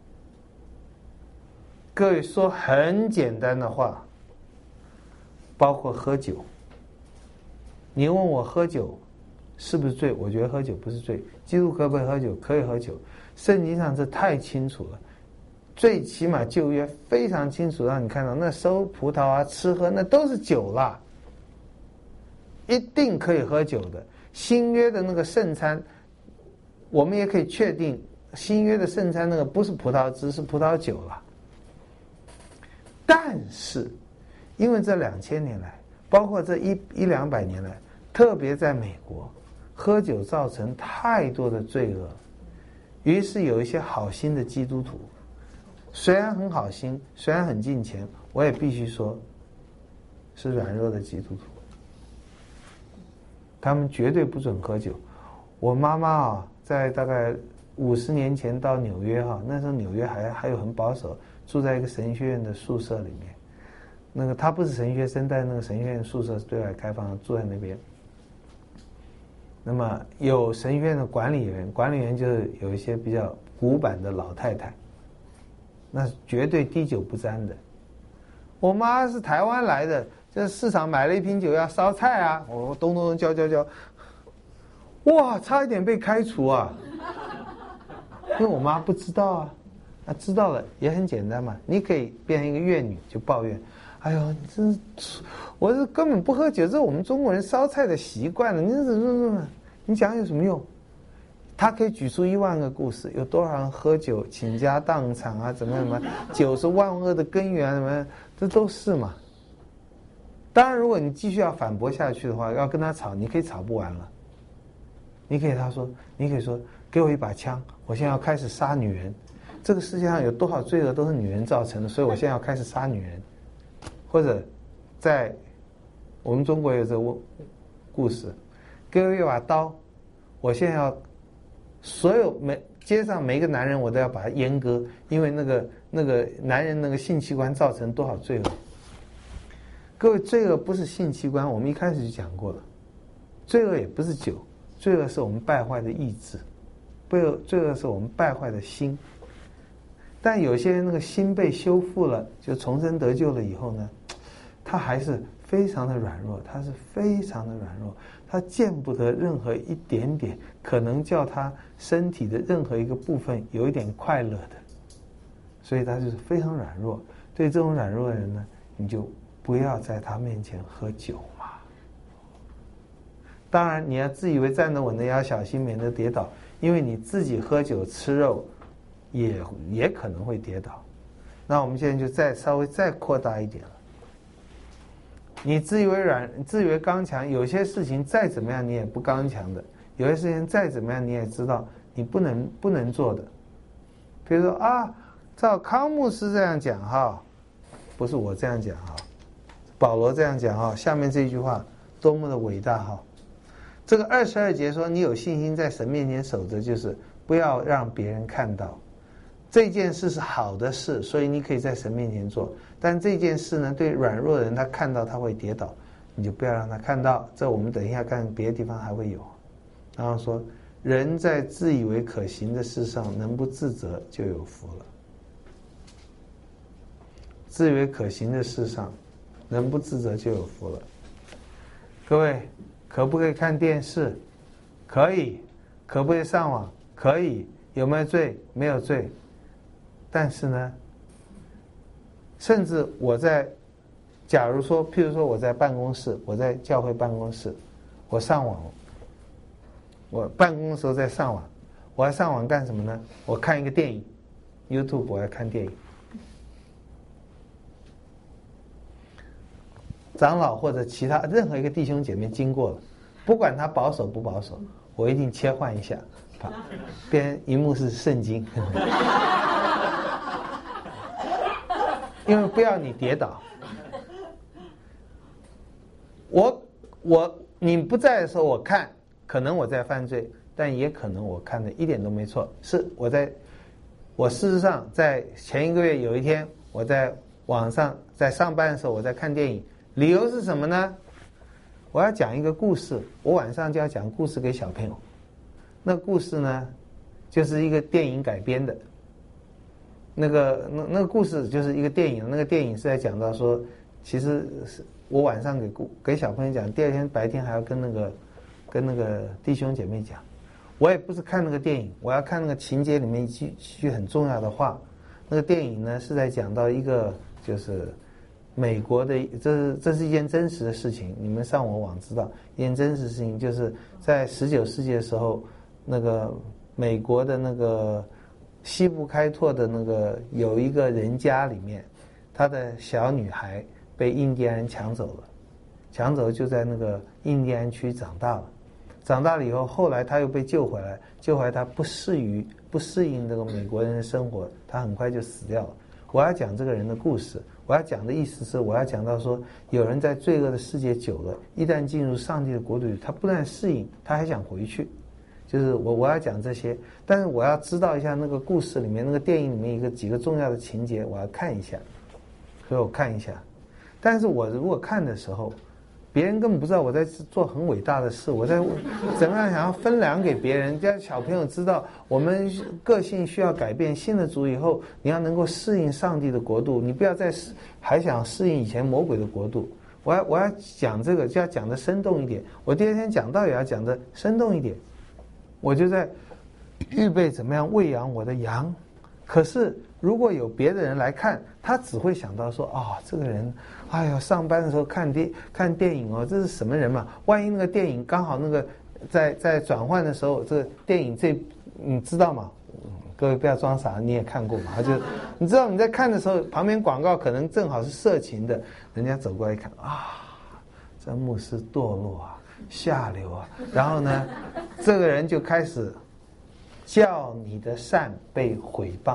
Speaker 1: 各位说很简单的话，包括喝酒。你问我喝酒是不是罪？我觉得喝酒不是罪。基督可不可以喝酒？可以喝酒。圣经上这太清楚了。最起码旧约非常清楚，让你看到那收葡萄啊、吃喝那都是酒啦，一定可以喝酒的。新约的那个圣餐，我们也可以确定，新约的圣餐那个不是葡萄汁，是葡萄酒了。但是，因为这2000年来，包括这100-200年来，特别在美国，喝酒造成太多的罪恶，于是有一些好心的基督徒。虽然很好心，虽然很敬虔，我也必须说，是软弱的基督徒。他们绝对不准喝酒。我妈妈啊，在大概50年前到纽约哈，那时候纽约还有很保守，住在一个神学院的宿舍里面。那个他不是神学生，但那个神学院宿舍是对外开放的，住在那边。那么有神学院的管理员，管理员就是有一些比较古板的老太太。那是绝对滴酒不沾的。我妈是台湾来的，在市场买了一瓶酒要烧菜啊，我咚咚咚浇，哇，差一点被开除啊！因为我妈不知道啊，知道了也很简单嘛，你可以变成一个怨女，就抱怨，哎呦，你真是，我是根本不喝酒，这是我们中国人烧菜的习惯了，你讲有什么用？他可以举出10000个故事，有多少人喝酒倾家荡产啊？怎么样？酒是万恶的根源，什么？这都是嘛。当然，如果你继续要反驳下去的话，要跟他吵，你可以吵不完了。你可以说，给我一把枪，我现在要开始杀女人。这个世界上有多少罪恶都是女人造成的，所以我现在要开始杀女人。或者，在我们中国有这个故事，给我一把刀，我现在要。所有街上每一个男人，我都要把他阉割，因为那个男人那个性器官造成多少罪恶。各位，罪恶不是性器官，我们一开始就讲过了。罪恶也不是酒，罪恶是我们败坏的意志，罪恶是我们败坏的心。但有些人那个心被修复了，就重生得救了以后呢，他还是非常的软弱，他见不得任何一点点可能叫他身体的任何一个部分有一点快乐的，所以他就是非常软弱。对这种软弱的人呢，你就不要在他面前喝酒嘛。当然，你要自以为站得稳的，也要小心，免得跌倒，因为你自己喝酒吃肉，也可能会跌倒。那我们现在就稍微扩大一点了。你自以为软，自以为刚强，有些事情再怎么样你也不刚强的，有些事情再怎么样你也知道你不能做的。比如说啊，照康牧师这样讲哈，不是我这样讲哈，保罗这样讲哈，下面这句话多么的伟大哈！这个22节说你有信心在神面前守着，就是不要让别人看到。这件事是好的事，所以你可以在神面前做。但这件事呢，对软弱的人他看到他会跌倒，你就不要让他看到。这我们等一下看别的地方还会有。然后说，人在自以为可行的事上能不自责就有福了。自以为可行的事上能不自责就有福了。各位，可不可以看电视？可以。可不可以上网？可以。有没有罪？没有罪。但是呢，甚至假如说，譬如说我在办公室，我在教会办公室，我上网，我办公的时候在上网，我要上网干什么呢？我看一个电影 ，YouTube 我要看电影。长老或者其他任何一个弟兄姐妹经过了，不管他保守不保守，我一定切换一下， 边荧幕是圣经，因为不要你跌倒。你不在的时候我看，可能我在犯罪，但也可能我看的一点都没错。是我事实上在前一个月有一天，我在网上在上班的时候，我在看电影，理由是什么呢？我要讲一个故事，我晚上就要讲故事给小朋友。那故事呢，就是一个电影改编的。那个故事就是一个电影，那个电影是在讲到说，其实是我晚上给小朋友讲，第二天白天还要跟那个弟兄姐妹讲。我也不是看那个电影，我要看那个情节里面一句很重要的话。那个电影呢是在讲到一个就是美国的，这是一件真实的事情，你们上我网知道，一件真实的事情，就是在19世纪的时候，那个美国的那个西部开拓的那个有一个人家里面，他的小女孩被印第安人抢走了，抢走就在那个印第安区长大了。长大了以后，后来他又被救回来，他不适应这个美国人的生活，他很快就死掉了。我要讲这个人的故事，我要讲的意思是，我要讲到说，有人在罪恶的世界久了，一旦进入上帝的国度里，他不但适应，他还想回去。就是我要讲这些，但是我要知道一下那个故事里面，那个电影里面几个重要的情节，我要看一下，所以我看一下。但是我如果看的时候，别人根本不知道我在做很伟大的事，我在怎么样想要分粮给别人，叫小朋友知道我们个性需要改变，信了主以后，你要能够适应上帝的国度，你不要再还想适应以前魔鬼的国度。我要讲这个，就要讲的生动一点。我第二天讲道也要讲的生动一点。我就在预备怎么样喂养我的羊。可是如果有别的人来看，他只会想到说，这个人哎呦，上班的时候看电影哦，这是什么人嘛？万一那个电影刚好那个在转换的时候，这个电影你知道吗？各位不要装傻，你也看过嘛？就你知道你在看的时候，旁边广告可能正好是色情的，人家走过来一看，这牧师堕落啊，下流啊，然后呢，这个人就开始叫你的善被毁谤。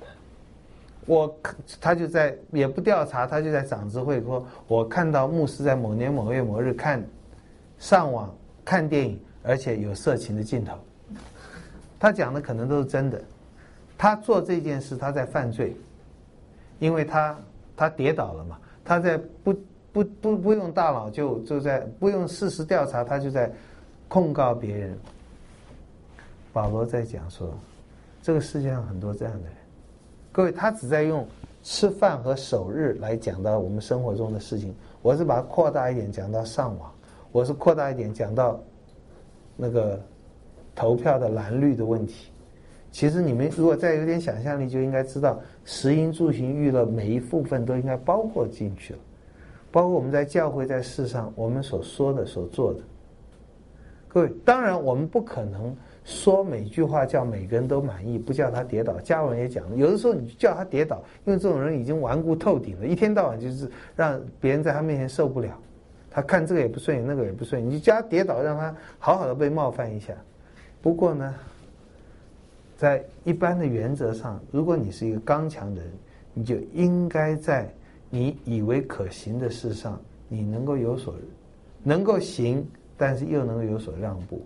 Speaker 1: 他就在也不调查，他就在长执会说，我看到牧师在某年某月某日上网看电影，而且有色情的镜头。他讲的可能都是真的。他做这件事，他在犯罪，因为他跌倒了嘛，他在不用大脑就在不用事实调查，他就在控告别人。保罗在讲说，这个世界上很多这样的人。各位，他只在用吃饭和守日来讲到我们生活中的事情，我是把它扩大一点讲到上网，我是扩大一点讲到那个投票的蓝绿的问题。其实你们如果再有点想象力，就应该知道食衣住行娱乐每一部分都应该包括进去了，包括我们在教会在世上我们所说的所做的。各位，当然我们不可能说每句话叫每个人都满意，不叫他跌倒。嘉文也讲了，有的时候你叫他跌倒，因为这种人已经顽固透顶了，一天到晚就是让别人在他面前受不了，他看这个也不顺眼，那个也不顺眼，你叫他跌倒，让他好好的被冒犯一下。不过呢，在一般的原则上，如果你是一个刚强的人，你就应该在你以为可行的事上，你能够行，但是又能够有所让步。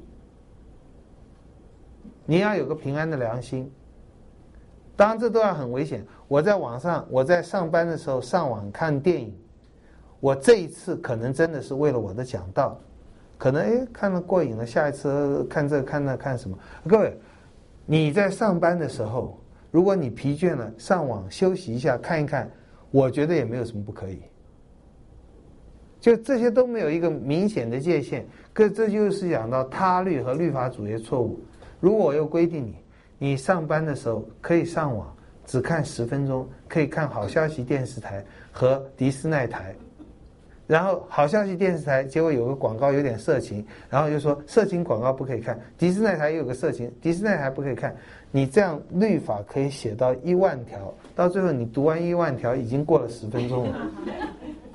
Speaker 1: 你要有个平安的良心，当然这都要很危险。我在网上，我在上班的时候上网看电影，我这一次可能真的是为了我的讲道，可能看了过瘾了，下一次看这看那看什么。各位，你在上班的时候，如果你疲倦了，上网休息一下看一看，我觉得也没有什么不可以。就这些都没有一个明显的界限，可这就是讲到他律和律法主义的错误。如果我又规定你上班的时候可以上网，只看10分钟，可以看好消息电视台和迪斯奈台，然后好消息电视台结果有个广告有点色情，然后就说色情广告不可以看，迪斯奈台也有个色情，迪斯奈台不可以看。你这样律法可以写到1万条，到最后你读完1万条已经过了10分钟了。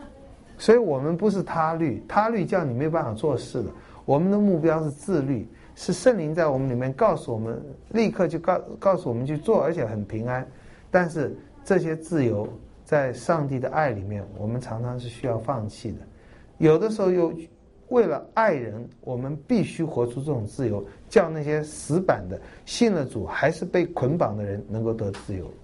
Speaker 1: 所以我们不是他律，他律叫你没有办法做事的。我们的目标是自律， 是圣灵在我们里面告诉我们，立刻就告诉我们去做，而且很平安。但是这些自由在上帝的爱里面，我们常常是需要放弃的。有的时候又为了爱人，我们必须活出这种自由，叫那些死板的信了主还是被捆绑的人能够得自由。